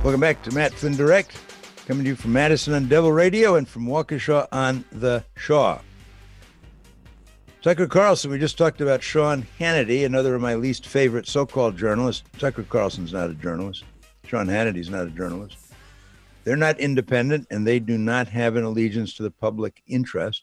Welcome back to Matt Flynn Direct, coming to you from Madison on Devil Radio and from Waukesha on the Shaw. Tucker Carlson, we just talked about Sean Hannity, another of my least favorite so-called journalists. Tucker Carlson's not a journalist. Sean Hannity's not a journalist. They're not independent, and they do not have an allegiance to the public interest.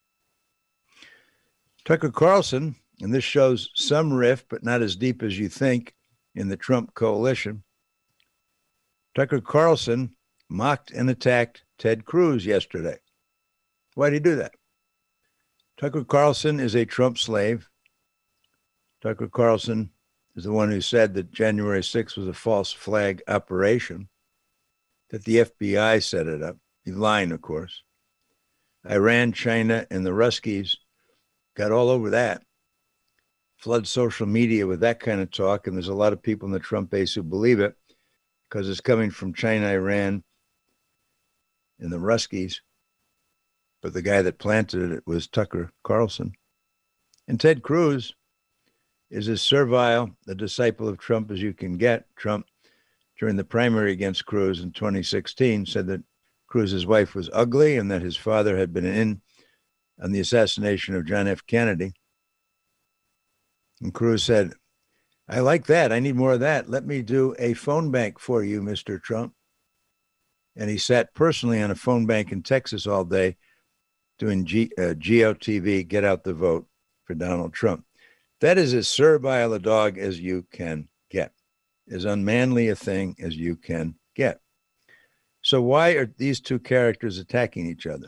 Tucker Carlson, and this shows some rift, but not as deep as you think, in the Trump coalition. Tucker Carlson mocked and attacked Ted Cruz yesterday. Why did he do that? Tucker Carlson is a Trump slave. Tucker Carlson is the one who said that January 6th was a false flag operation, that the FBI set it up. He's lying, of course. Iran, China, and the Ruskies got all over that. Flood social media with that kind of talk, and there's a lot of people in the Trump base who believe it because it's coming from China, Iran, and the Ruskies. But the guy that planted it was Tucker Carlson. And Ted Cruz is as servile a disciple of Trump as you can get. Trump, during the primary against Cruz in 2016, said that Cruz's wife was ugly and that his father had been in on the assassination of John F. Kennedy. And Cruz said, I like that. I need more of that. Let me do a phone bank for you, Mr. Trump. And he sat personally on a phone bank in Texas all day doing GOTV, Get Out the Vote, for Donald Trump. That is as servile a dog as you can get, as unmanly a thing as you can get. So why are these two characters attacking each other?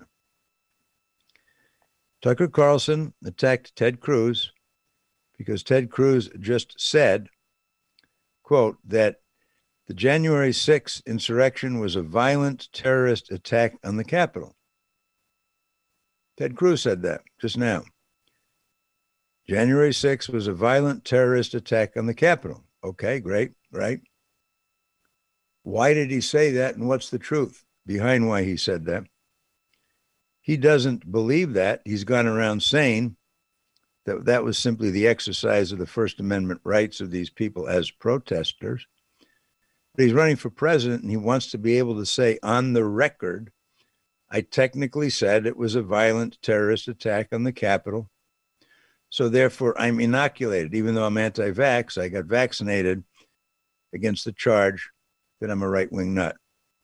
Tucker Carlson attacked Ted Cruz because Ted Cruz just said, quote, that the January 6th insurrection was a violent terrorist attack on the Capitol. Ted Cruz said that just now. January 6th was a violent terrorist attack on the Capitol. Okay, great, right? Why did he say that, and what's the truth behind why he said that? He doesn't believe that. He's gone around saying that that was simply the exercise of the First Amendment rights of these people as protesters. But he's running for president, and he wants to be able to say on the record, I technically said it was a violent terrorist attack on the Capitol. So therefore, I'm inoculated. Even though I'm anti-vax, I got vaccinated against the charge that I'm a right-wing nut.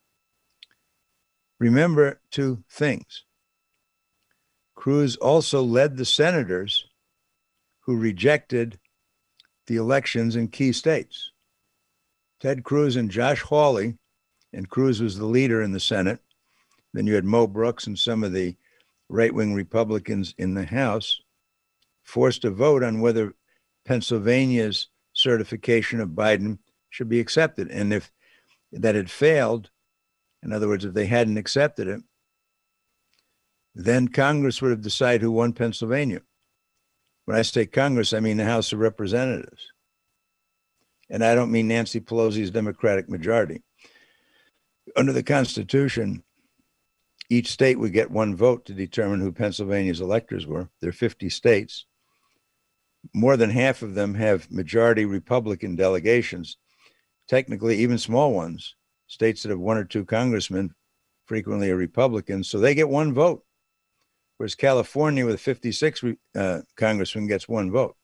Remember two things. Cruz also led the senators who rejected the elections in key states. Ted Cruz and Josh Hawley, and Cruz was the leader in the Senate. Then you had Mo Brooks and some of the right-wing Republicans in the House forced a vote on whether Pennsylvania's certification of Biden should be accepted. And if that had failed, in other words, if they hadn't accepted it, then Congress would have decided who won Pennsylvania. When I say Congress, I mean the House of Representatives. And I don't mean Nancy Pelosi's Democratic majority. Under the Constitution, each state would get one vote to determine who Pennsylvania's electors were. There are 50 states. More than half of them have majority Republican delegations, technically even small ones. States that have one or two congressmen frequently are Republicans, so they get one vote. Whereas California with 56 congressmen gets one vote.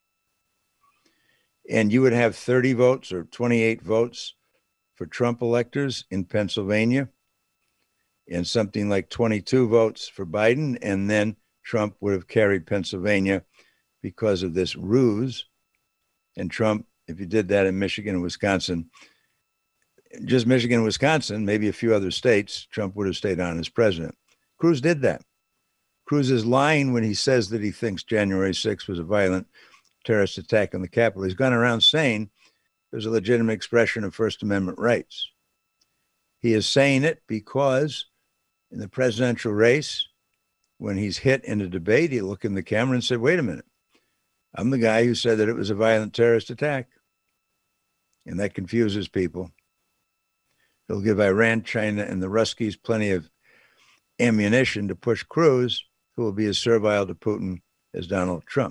And you would have 30 votes or 28 votes for Trump electors in Pennsylvania and something like 22 votes for Biden. And then Trump would have carried Pennsylvania because of this ruse. And Trump, if you did that in Michigan and Wisconsin, just Michigan and Wisconsin, maybe a few other states, Trump would have stayed on as president. Cruz did that. Cruz is lying when he says that he thinks January 6th was a violent terrorist attack on the Capitol. He's gone around saying there's a legitimate expression of First Amendment rights. He is saying it because in the presidential race, when he's hit in a debate, he looked in the camera and said, wait a minute, I'm the guy who said that it was a violent terrorist attack. And that confuses people. It'll give Iran, China, and the Ruskies plenty of ammunition to push Cruz, who will be as servile to Putin as Donald Trump.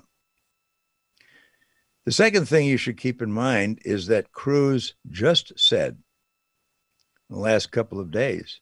The second thing you should keep in mind is that Cruz just said in the last couple of days.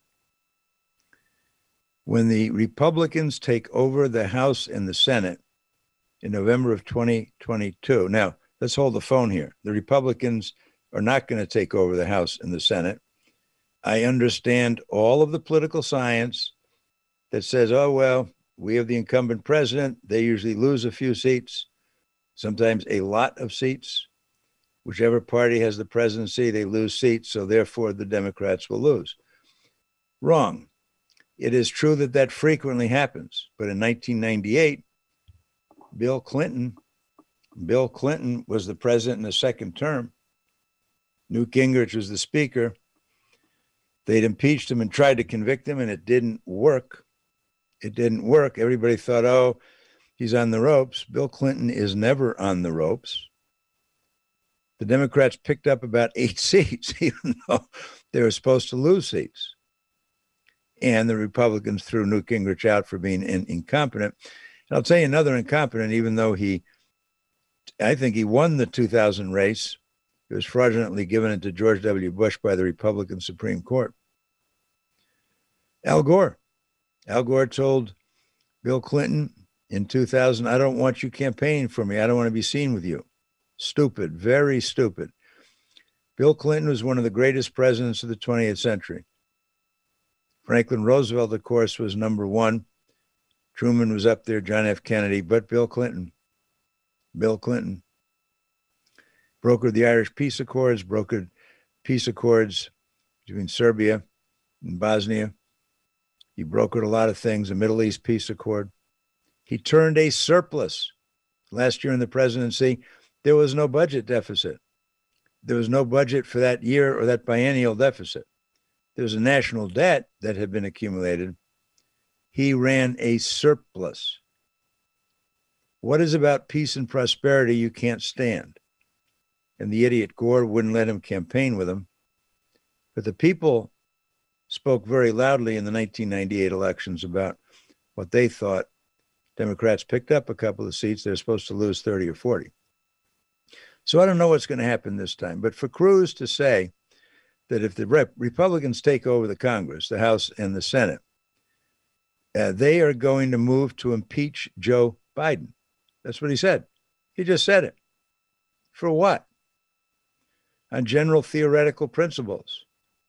When the Republicans take over the House and the Senate in November of 2022, now let's hold the phone here. The Republicans are not going to take over the House and the Senate. I understand all of the political science that says, oh, well, we have the incumbent president. They usually lose a few seats, sometimes a lot of seats. Whichever party has the presidency, they lose seats. So therefore, the Democrats will lose. Wrong. It is true that that frequently happens. But in 1998, Bill Clinton was the president in the second term. Newt Gingrich was the speaker. They'd impeached him and tried to convict him, and it didn't work. It didn't work. Everybody thought, oh, he's on the ropes. Bill Clinton is never on the ropes. The Democrats picked up about 8 seats, even though they were supposed to lose seats. And the Republicans threw Newt Gingrich out for being incompetent. And I'll tell you another incompetent, even though I think he won the 2000 race. It was fraudulently given it to George W. Bush by the Republican Supreme Court. Al Gore. Al Gore told Bill Clinton in 2000, I don't want you campaigning for me. I don't want to be seen with you. Stupid, very stupid. Bill Clinton was one of the greatest presidents of the 20th century. Franklin Roosevelt, of course, was number one. Truman was up there, John F. Kennedy, but Bill Clinton brokered the Irish peace accords, brokered peace accords between Serbia and Bosnia. He brokered a lot of things, a Middle East peace accord. He turned a surplus. Last year in the presidency, there was no budget deficit. There was no budget for that year or that biennial deficit. There was a national debt that had been accumulated. He ran a surplus. What is about peace and prosperity you can't stand? And the idiot Gore wouldn't let him campaign with him. But the people spoke very loudly in the 1998 elections about what they thought. Democrats picked up a couple of seats. They're supposed to lose 30 or 40. So I don't know what's going to happen this time. But for Cruz to say that if the Republicans take over the Congress, the House and the Senate, they are going to move to impeach Joe Biden. That's what he said. He just said it. For what? On general theoretical principles.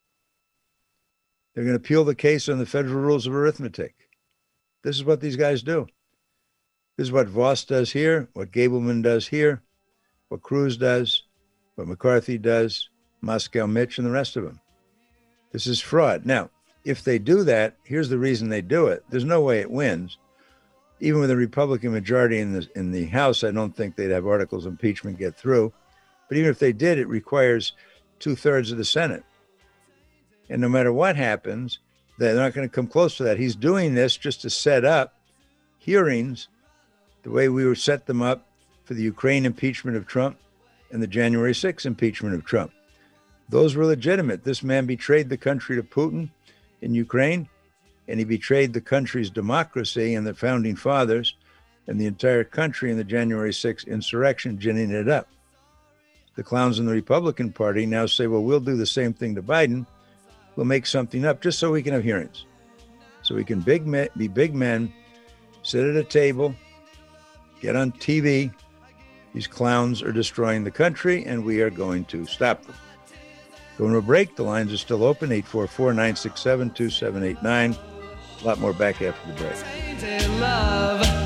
They're going to appeal the case on the federal rules of arithmetic. This is what these guys do. This is what Vos does here, what Gableman does here, what Cruz does, what McCarthy does, Moscow Mitch, and the rest of them. This is fraud. Now, if they do that, here's the reason they do it. There's no way it wins. Even with a Republican majority in the House, I don't think they'd have articles of impeachment get through. But even if they did, it requires 2/3 of the Senate. And no matter what happens, they're not going to come close to that. He's doing this just to set up hearings the way we set them up for the Ukraine impeachment of Trump and the January 6th impeachment of Trump. Those were legitimate. This man betrayed the country to Putin in Ukraine, and he betrayed the country's democracy and the founding fathers and the entire country in the January 6th insurrection, ginning it up. The clowns in the Republican Party now say, well, we'll do the same thing to Biden. We'll make something up just so we can have hearings. So we can be big men, sit at a table, get on TV. These clowns are destroying the country, and we are going to stop them. Going to a break. The lines are still open, 844-967-2789. A lot more back after the break.